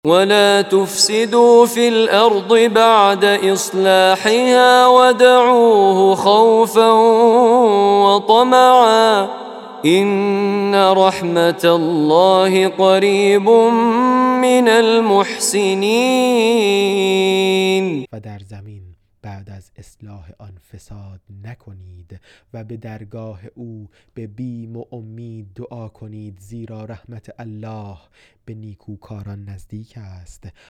ولا تفسدوا في الأرض بعد إصلاحها ودعوه خوفا وطمعا إن رحمة الله قریب من المحسنین. و در زمین بعد از اصلاح آن فساد نکنید و به درگاه او به بیم و امید دعا کنید، زیرا رحمت الله به نیکوکاران نزدیک است